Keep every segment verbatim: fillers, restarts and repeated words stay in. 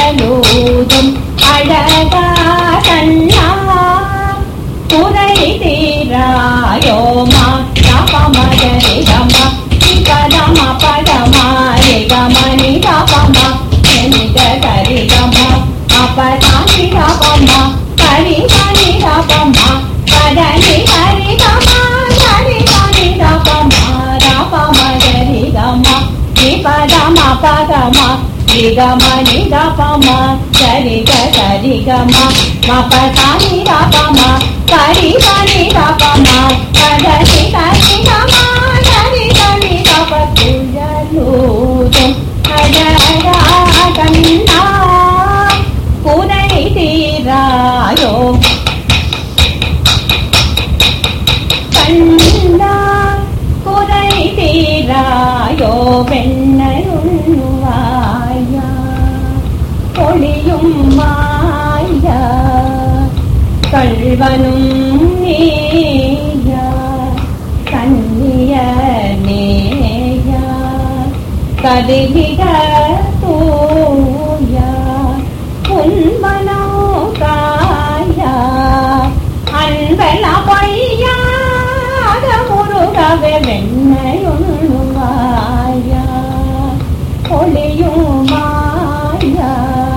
துயலூதும் அழகா கண்ணா குறை தீராயோமா தபமகரி கமா பதமா பதமா ரிகமணி தபமா நிக கரி கமா அப்பதானி தபமா கரி கனி தபமா பதனி கரி கமா கரி கனி தபமா தபமகரி கமா பதமா பதமா ரிகமணி தபமா கரி கரி கமா மபதானி தபமா கரி கனி தபமா பதனி கரி கமா கரி கனி தப துயலூதும் அழகா கண்ணா குறை தீராயோ கண்ணா குறை தீராயோ வெண்ணையுண்ணுவாயா ஒளியும் மாயா கள்வனும் நீயா கண்ணிய நேயா கதிரிக தூயா உன்மனோ காயா அன்பல பொய்யா முருகவே வெண்ணையுண்ணுவாயா ஒளியும் மாயா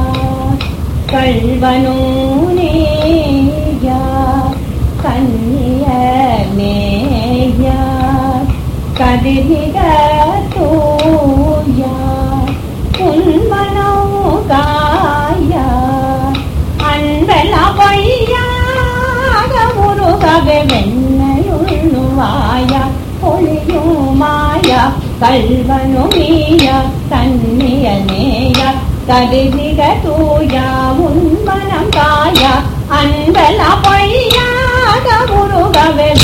கள்வனும் நேயா கண்ணிய நேயா கதிரிக தூயா உன்மனோ காயா அன்பல பொய்யா முருகவே வெண்ணையுண்ணுவாயா ஒளியும் மாயா கள்வனும் நீயா கண்ணிய நேயா கதிரிக தூயா உன்மனம் காயா அன்பல பொய்யா முருகவே